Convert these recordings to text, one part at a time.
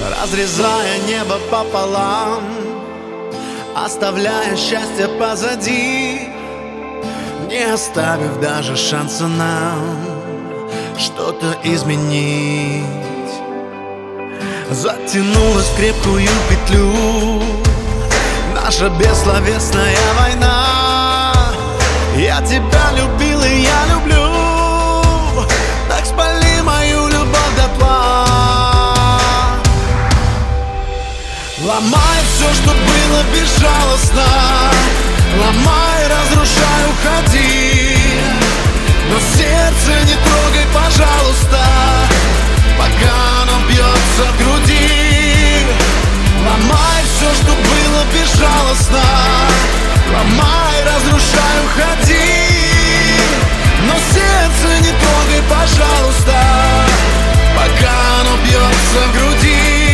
разрезая небо пополам, оставляя счастье позади, не оставив даже шанса нам что-то изменить. Затянулась в крепкую петлю наша бессловесная война. Я тебя любил и я люблю, так спали мою любовь дотла. Ломай все, что было безжалостно, ломай, разрушай, уходи, но сердце не трогай, пожалуйста, пока оно бьется в груди. Ломай все, что было безжалостно, ломай, разрушай, уходи, но сердце не трогай, пожалуйста, пока оно бьется в груди.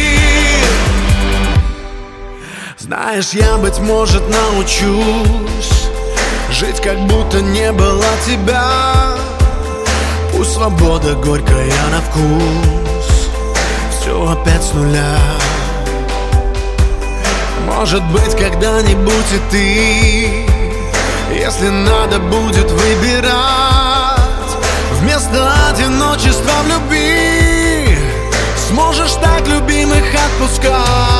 Знаешь, я, быть может, научусь жить, как будто не было тебя. Пусть свобода горькая на вкус, все опять с нуля. Может быть, когда-нибудь и ты, если надо будет выбирать, вместо одиночества в любви сможешь так любимых отпускать.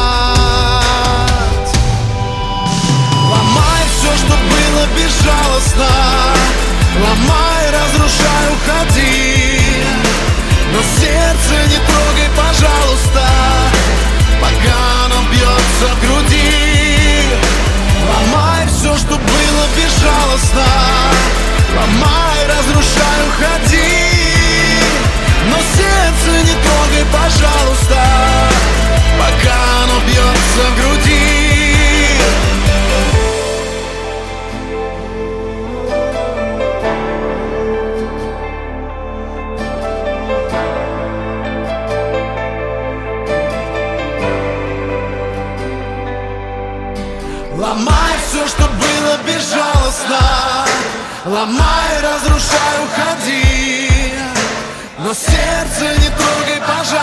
Ломай все, что было безжалостно, ломай, разрушай, уходи, но сердце не трогай, пожалуйста, пока оно бьется в груди. Ломай все, что было безжалостно, ломай, разрушай, уходи, но сердце не трогай, пожалуйста, пока оно бьется в груди. Ломай все, что было безжалостно, ломай, разрушай, уходи, но сердце не трогай, пожалуйста,